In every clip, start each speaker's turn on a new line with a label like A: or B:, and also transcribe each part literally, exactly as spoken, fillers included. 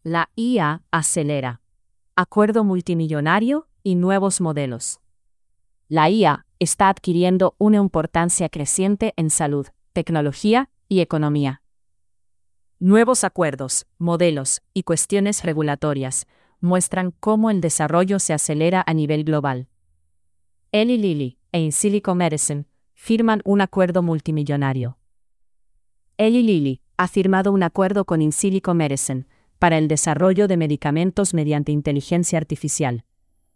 A: La I A acelera. Acuerdo multimillonario y nuevos modelos. La I A está adquiriendo una importancia creciente en salud, tecnología y economía. Nuevos acuerdos, modelos y cuestiones regulatorias muestran cómo el desarrollo se acelera a nivel global. Eli Lilly e Insilico Medicine firman un acuerdo multimillonario. Eli Lilly ha firmado un acuerdo con Insilico Medicine para el desarrollo de medicamentos mediante inteligencia artificial.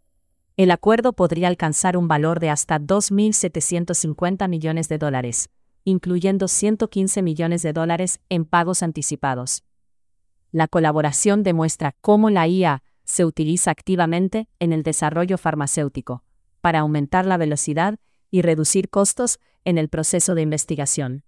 A: El acuerdo podría alcanzar un valor de hasta dos mil setecientos cincuenta millones de dólares, incluyendo ciento quince millones de dólares en pagos anticipados. La colaboración demuestra cómo la I A se utiliza activamente en el desarrollo farmacéutico, para aumentar la velocidad y reducir costos en el proceso de investigación.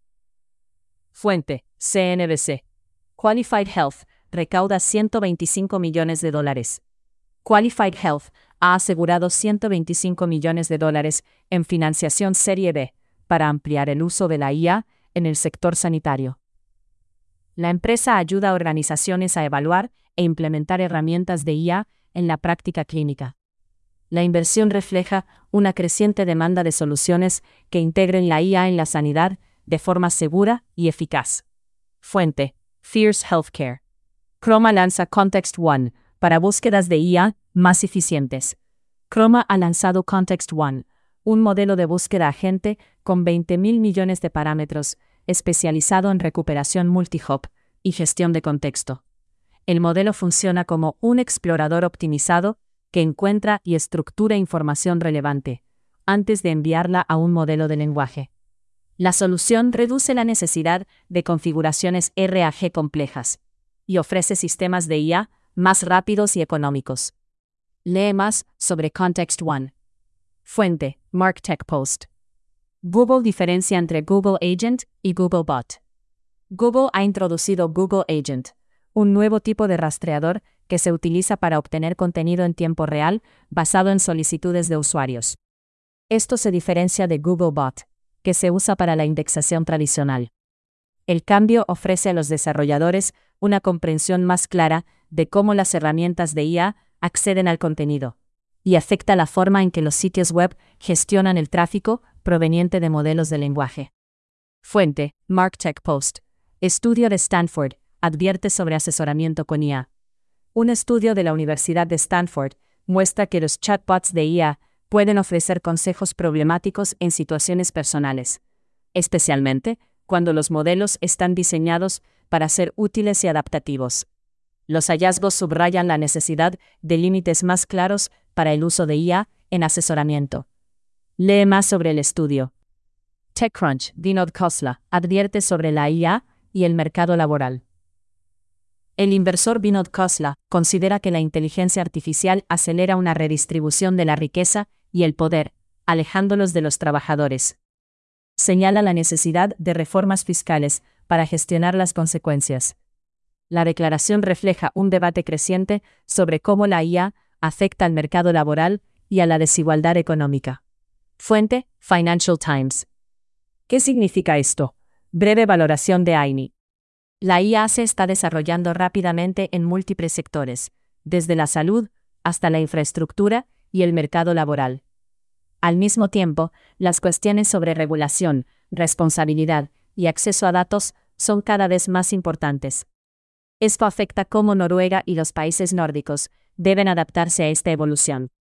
A: Fuente: C N B C. Qualified Health recauda ciento veinticinco millones de dólares. Qualified Health ha asegurado ciento veinticinco millones de dólares en financiación Serie B para ampliar el uso de la I A en el sector sanitario. La empresa ayuda a organizaciones a evaluar e implementar herramientas de I A en la práctica clínica. La inversión refleja una creciente demanda de soluciones que integren la I A en la sanidad de forma segura y eficaz. Fuente: Fierce Healthcare. Chroma lanza Context One para búsquedas de I A más eficientes. Chroma ha lanzado Context One, un modelo de búsqueda agente con veinte mil millones de parámetros, especializado en recuperación multihop y gestión de contexto. El modelo funciona como un explorador optimizado que encuentra y estructura información relevante, antes de enviarla a un modelo de lenguaje. La solución reduce la necesidad de configuraciones R A G complejas y ofrece sistemas de I A más rápidos y económicos. Lee más sobre Context One. Fuente: MarkTech Post. Google diferencia entre Google Agent y Google Bot. Google ha introducido Google Agent, un nuevo tipo de rastreador que se utiliza para obtener contenido en tiempo real basado en solicitudes de usuarios. Esto se diferencia de Google Bot, que se usa para la indexación tradicional. El cambio ofrece a los desarrolladores una comprensión más clara de cómo las herramientas de I A acceden al contenido, y afecta la forma en que los sitios web gestionan el tráfico proveniente de modelos de lenguaje. Fuente: MarkTech Post. Estudio de Stanford advierte sobre asesoramiento con I A. Un estudio de la Universidad de Stanford muestra que los chatbots de I A pueden ofrecer consejos problemáticos en situaciones personales, especialmente cuando los modelos están diseñados para ser útiles y adaptativos. Los hallazgos subrayan la necesidad de límites más claros para el uso de I A en asesoramiento. Lee más sobre el estudio. TechCrunch, Vinod Khosla, advierte sobre la I A y el mercado laboral. El inversor Vinod Khosla considera que la inteligencia artificial acelera una redistribución de la riqueza y el poder, alejándolos de los trabajadores. Señala la necesidad de reformas fiscales para gestionar las consecuencias. La declaración refleja un debate creciente sobre cómo la I A afecta al mercado laboral y a la desigualdad económica. Fuente: Financial Times. ¿Qué significa esto? Breve valoración de Aini. La I A se está desarrollando rápidamente en múltiples sectores, desde la salud hasta la infraestructura y el mercado laboral. Al mismo tiempo, las cuestiones sobre regulación, responsabilidad y acceso a datos son cada vez más importantes. Esto afecta cómo Noruega y los países nórdicos deben adaptarse a esta evolución.